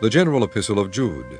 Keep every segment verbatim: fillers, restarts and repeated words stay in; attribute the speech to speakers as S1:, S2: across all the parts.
S1: The General Epistle of Jude.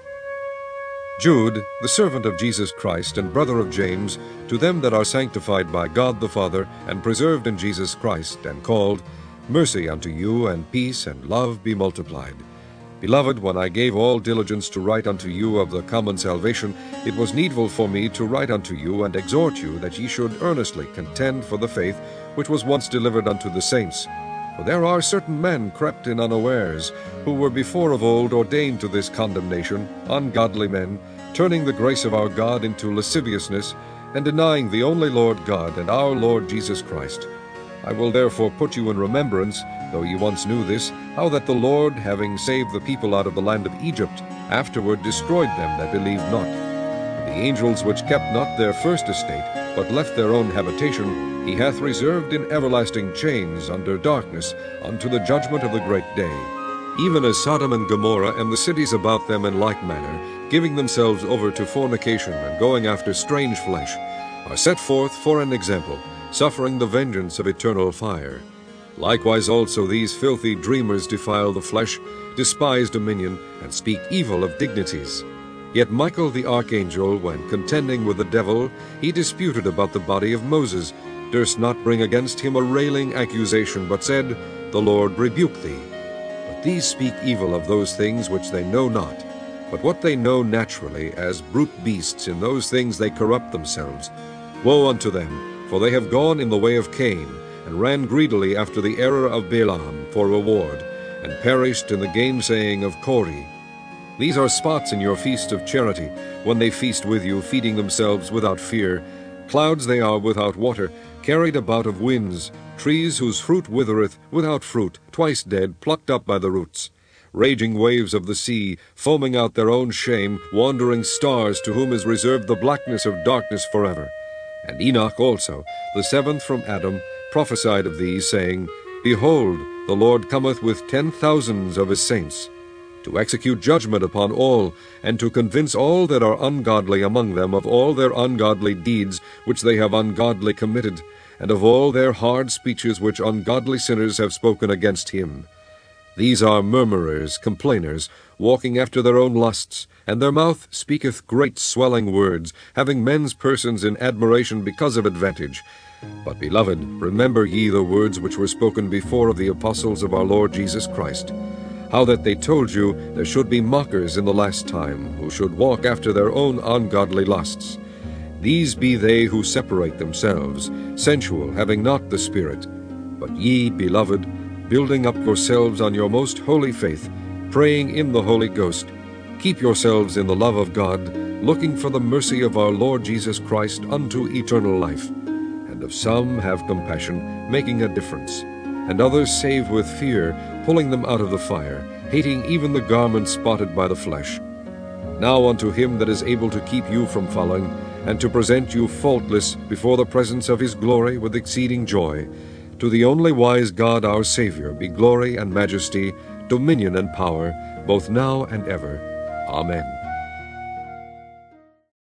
S1: Jude, the servant of Jesus Christ and brother of James, to them that are sanctified by God the Father, and preserved in Jesus Christ, and called, mercy unto you, and peace and love be multiplied. Beloved, when I gave all diligence to write unto you of the common salvation, it was needful for me to write unto you, and exhort you, that ye should earnestly contend for the faith which was once delivered unto the saints. For there are certain men crept in unawares, who were before of old ordained to this condemnation, ungodly men, turning the grace of our God into lasciviousness, and denying the only Lord God and our Lord Jesus Christ. I will therefore put you in remembrance, though ye once knew this, how that the Lord, having saved the people out of the land of Egypt, afterward destroyed them that believed not. And the angels which kept not their first estate, but left their own habitation, he hath reserved in everlasting chains under darkness, unto the judgment of the great day. Even as Sodom and Gomorrah and the cities about them in like manner, giving themselves over to fornication and going after strange flesh, are set forth for an example, suffering the vengeance of eternal fire. Likewise also these filthy dreamers defile the flesh, despise dominion, and speak evil of dignities. Yet Michael the archangel, when contending with the devil, he disputed about the body of Moses, durst not bring against him a railing accusation, but said, The Lord rebuke thee. But these speak evil of those things which they know not. But what they know naturally, as brute beasts, in those things they corrupt themselves. Woe unto them, for they have gone in the way of Cain, and ran greedily after the error of Balaam for reward, and perished in the gainsaying of Kori. These are spots in your feast of charity, when they feast with you, feeding themselves without fear. Clouds they are without water, carried about of winds, trees whose fruit withereth, without fruit, twice dead, plucked up by the roots. Raging waves of the sea, foaming out their own shame, wandering stars, to whom is reserved the blackness of darkness forever. And Enoch also, the seventh from Adam, prophesied of these, saying, Behold, the Lord cometh with ten thousands of his saints, to execute judgment upon all, and to convince all that are ungodly among them of all their ungodly deeds which they have ungodly committed, and of all their hard speeches which ungodly sinners have spoken against him. These are murmurers, complainers, walking after their own lusts, and their mouth speaketh great swelling words, having men's persons in admiration because of advantage. But, beloved, remember ye the words which were spoken before of the apostles of our Lord Jesus Christ, how that they told you there should be mockers in the last time, who should walk after their own ungodly lusts. These be they who separate themselves, sensual, having not the Spirit. But ye, beloved, building up yourselves on your most holy faith, praying in the Holy Ghost, keep yourselves in the love of God, looking for the mercy of our Lord Jesus Christ unto eternal life. And of some have compassion, making a difference, and others save with fear, pulling them out of the fire, hating even the garment spotted by the flesh. Now unto him that is able to keep you from falling, and to present you faultless before the presence of his glory with exceeding joy, to the only wise God our Savior be glory and majesty, dominion and power, both now and ever. Amen.